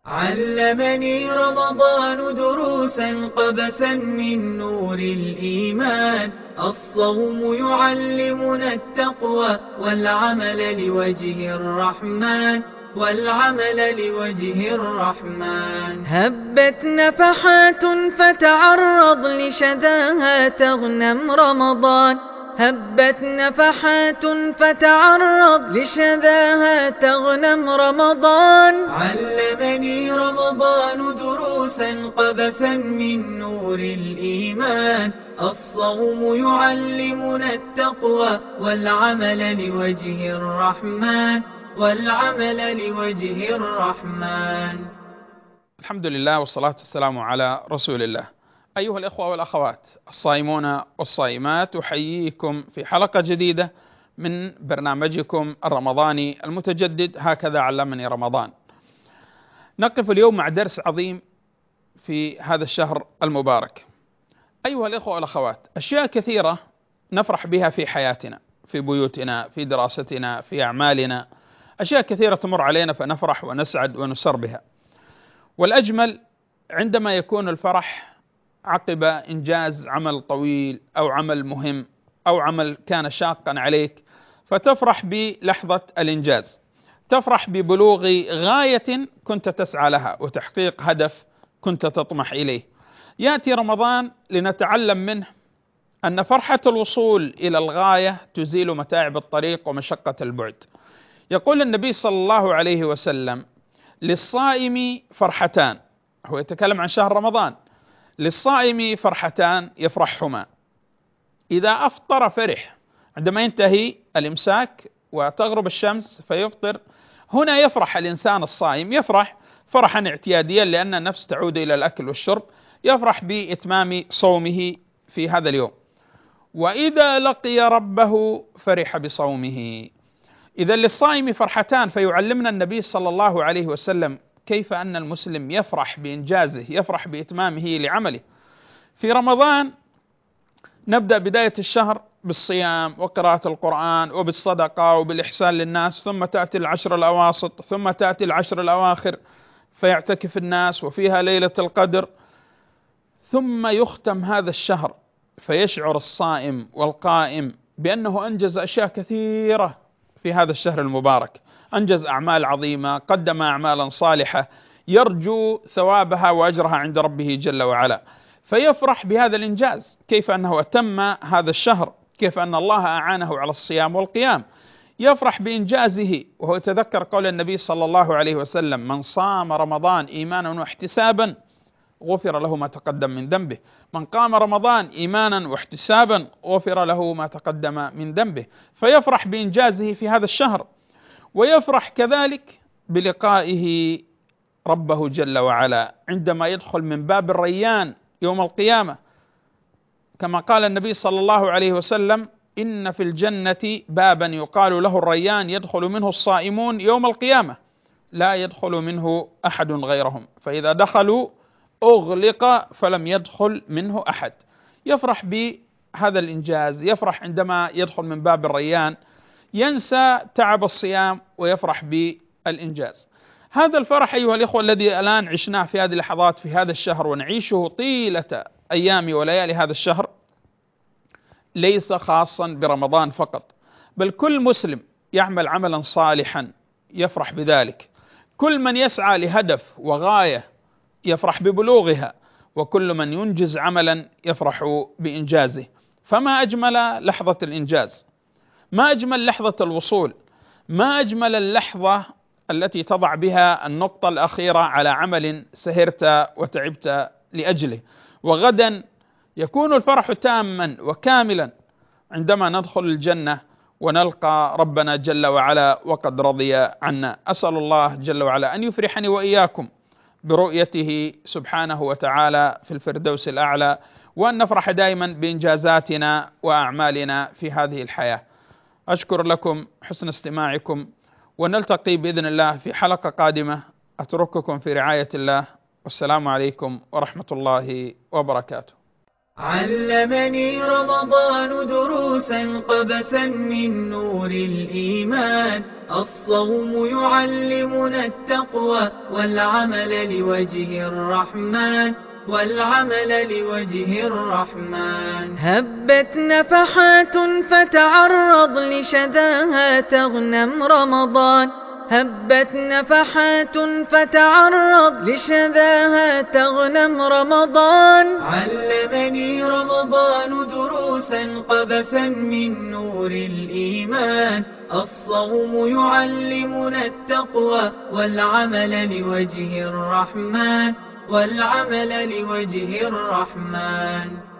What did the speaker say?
علمني رمضان دروسا قبسا من نور الإيمان. الصوم يعلمنا التقوى والعمل لوجه الرحمن، هبت نفحات فتعرض لشداها تغنم رمضان. هبت نفحات فتعرض لشذاها تغنم رمضان. علمني رمضان دروسا قبسا من نور الإيمان. الصوم يعلمنا التقوى والعمل لوجه الرحمن، الحمد لله والصلاة والسلام على رسول الله. أيها الإخوة والأخوات الصائمون والصائمات، أحييكم في حلقة جديدة من برنامجكم الرمضاني المتجدد هكذا علمني رمضان. نقف اليوم مع درس عظيم في هذا الشهر المبارك. أيها الإخوة والأخوات، أشياء كثيرة نفرح بها في حياتنا، في بيوتنا، في دراستنا، في أعمالنا، أشياء كثيرة تمر علينا فنفرح ونسعد ونسر بها. والأجمل عندما يكون الفرح عقب إنجاز عمل طويل أو عمل مهم أو عمل كان شاقا عليك، فتفرح بلحظة الإنجاز، تفرح ببلوغ غاية كنت تسعى لها وتحقيق هدف كنت تطمح إليه. يأتي رمضان لنتعلم منه أن فرحة الوصول إلى الغاية تزيل متاعب الطريق ومشقة البعد. يقول النبي صلى الله عليه وسلم: للصائم فرحتان، هو يتكلم عن شهر رمضان، للصائم فرحتان يفرحهما: إذا أفطر فرح، عندما ينتهي الإمساك وتغرب الشمس فيفطر، هنا يفرح الإنسان الصائم، يفرح فرحا اعتياديا لأن النفس تعود إلى الأكل والشرب، يفرح بإتمام صومه في هذا اليوم. وإذا لقي ربه فرح بصومه. إذا للصائم فرحتان، فيعلمنا النبي صلى الله عليه وسلم كيف أن المسلم يفرح بإنجازه، يفرح بإتمامه لعمله. في رمضان نبدأ بداية الشهر بالصيام وقراءة القرآن وبالصدقة وبالإحسان للناس، ثم تأتي العشر الأواسط، ثم تأتي العشر الأواخر فيعتكف الناس وفيها ليلة القدر، ثم يختم هذا الشهر فيشعر الصائم والقائم بأنه أنجز أشياء كثيرة في هذا الشهر المبارك، أنجز أعمال عظيمة، قدم أعمالا صالحة يرجو ثوابها وأجرها عند ربه جل وعلا، فيفرح بهذا الإنجاز، كيف أنه أتم هذا الشهر، كيف أن الله أعانه على الصيام والقيام، يفرح بإنجازه. وهو يتذكر قول النبي صلى الله عليه وسلم: من صام رمضان إيمانا واحتسابا غفر له ما تقدم من ذنبه. من قام رمضان إيمانا واحتسابا غفر له ما تقدم من ذنبه. فيفرح بإنجازه في هذا الشهر، ويفرح كذلك بلقائه ربه جل وعلا عندما يدخل من باب الريان يوم القيامة، كما قال النبي صلى الله عليه وسلم: إن في الجنة بابا يقال له الريان يدخل منه الصائمون يوم القيامة لا يدخل منه أحد غيرهم، فإذا دخلوا أغلق فلم يدخل منه أحد. يفرح بهذا الإنجاز، يفرح عندما يدخل من باب الريان، ينسى تعب الصيام ويفرح بالإنجاز. هذا الفرح أيها الإخوة الذي الآن عشناه في هذه اللحظات في هذا الشهر ونعيشه طيلة أيام وليالي هذا الشهر، ليس خاصا برمضان فقط، بل كل مسلم يعمل عملا صالحا يفرح بذلك، كل من يسعى لهدف وغاية يفرح ببلوغها، وكل من ينجز عملا يفرح بإنجازه. فما أجمل لحظة الإنجاز، ما أجمل لحظة الوصول، ما أجمل اللحظة التي تضع بها النقطة الأخيرة على عمل سهرت وتعبت لأجله. وغدا يكون الفرح تاما وكاملا عندما ندخل الجنة ونلقى ربنا جل وعلا وقد رضي عنا. أسأل الله جل وعلا أن يفرحني وإياكم برؤيته سبحانه وتعالى في الفردوس الأعلى، وأن نفرح دائما بإنجازاتنا وأعمالنا في هذه الحياة. أشكر لكم حسن استماعكم، ونلتقي بإذن الله في حلقة قادمة. أترككم في رعاية الله، والسلام عليكم ورحمة الله وبركاته. علمني رمضان دروسا قبسا من نور الإيمان. الصوم يعلمنا التقوى والعمل لوجه الرحمن، والعمل لوجه الرحمن. هبت نفحات فتعرض لشذاها تغنم رمضان. هبت نفحات فتعرض لشذاها تغنم رمضان. علمني رمضان دروسا قبسا من نور الإيمان. الصوم يعلمنا التقوى والعمل لوجه الرحمن، والعمل لوجه الرحمن.